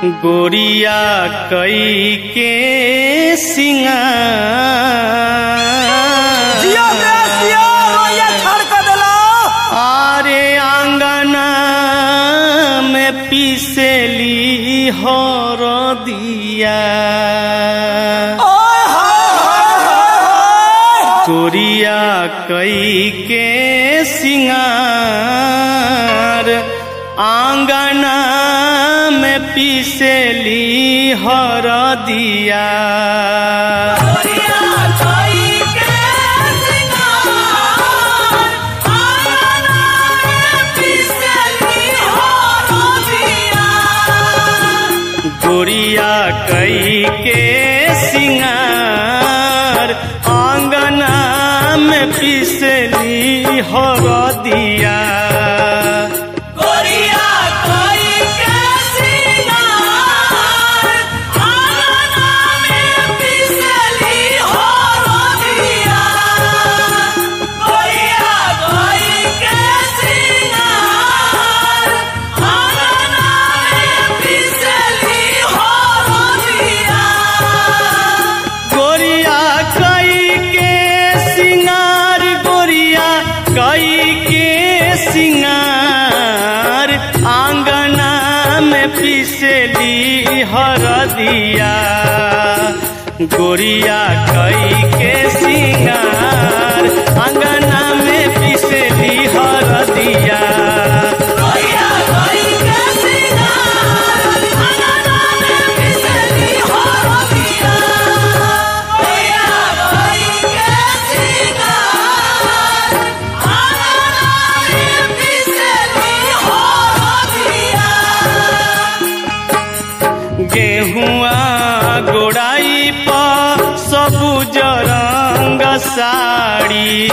गोरिया कई के आरे आंगना में पीसेली हरदिया गोरिया कई के सिंगार आंगना में पीसेली हरदिया गोरिया कई के सिंगार आंगना में पीसेली हरदिया पीसेली हरदिया गोरिया कई के सिंगार आंगना में पीसेली हरदिया गेहुआ गोड़ाई पा सबुज रंग साड़ी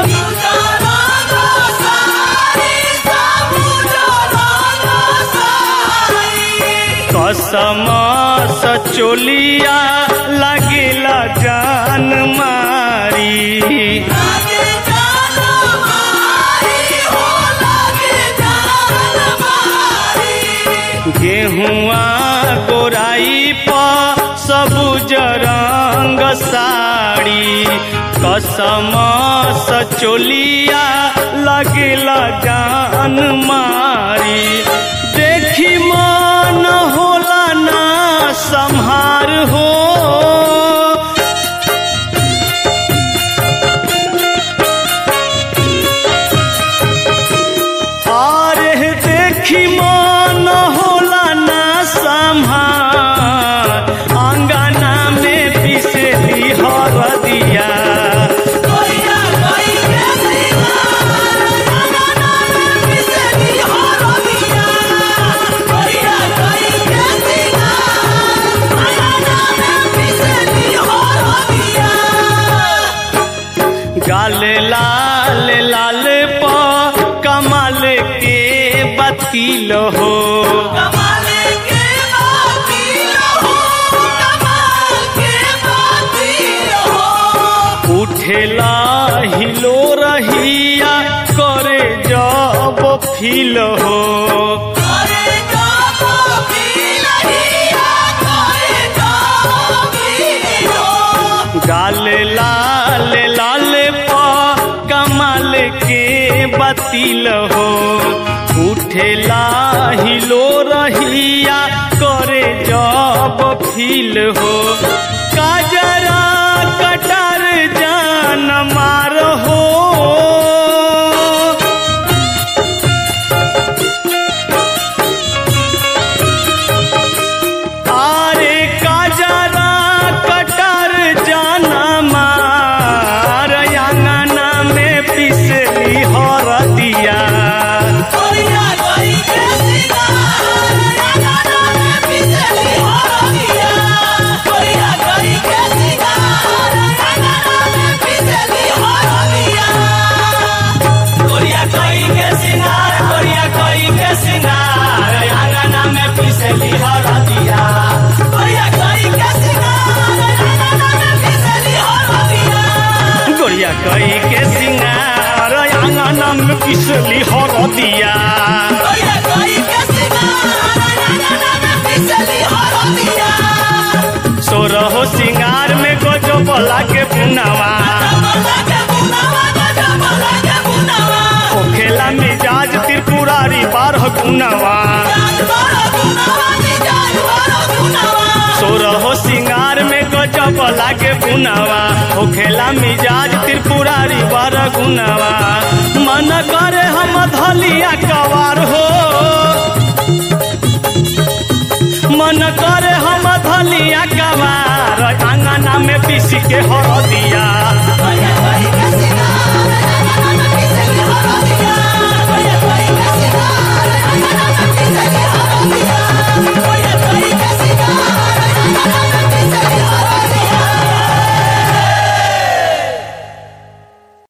कसम सचोलिया लगेला जान मारी गेहुआ गोराई पा सबुज रंग साड़ी कसम सचोलिया लगेला जान मारी देखी मन होला ना संहार हो अरे देखी मन होला ना संहार आंगना में पीसेली हरदिया गाल लाल लाल पा कमाल के बतील हो उठेला हिलो रहिया करे जब फील हो गाल लाल लाल पा कमाल के बतील हो उठेला हिलो रहिया करे जब फील हो काजरा कटार जान मार हो आरे काजरा कटार जान मार आंगना में पीसेली हरदिया कई के सिंगार आंगना में पीसेली हरदिया लागे पुनवा होखेला मिजाज त्रिपुरारी 12 गुनवा सोरहो सिंगार में गजब लागे पुनवा होखेला मिजाज त्रिपुरारी 12 गुनवा मन करे हम धलिया कवार हो मन करे हम धलिया कवार आंगना में पीसी के हरदिया